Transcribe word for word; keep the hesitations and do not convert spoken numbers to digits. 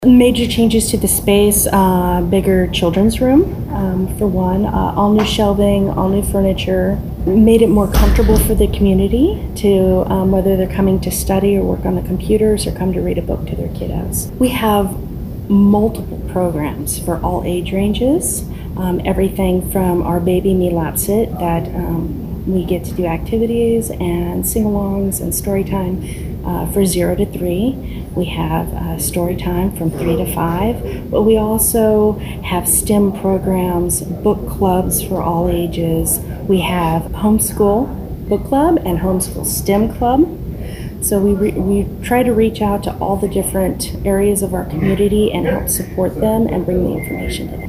Major changes to the space, uh, bigger children's room, um, for one, uh, all new shelving, all new furniture, made it more comfortable for the community to, um, whether they're coming to study or work on the computers or come to read a book to their kiddos. We have multiple programs for all age ranges, um, everything from our Baby Me Lapsit that um, we get to do activities and sing-alongs and story time uh, for zero to three. We have uh, story time from three to five, but we also have STEM programs, book clubs for all ages. We have homeschool book club and homeschool STEM club. So we, re we try to reach out to all the different areas of our community and help support them and bring the information to them.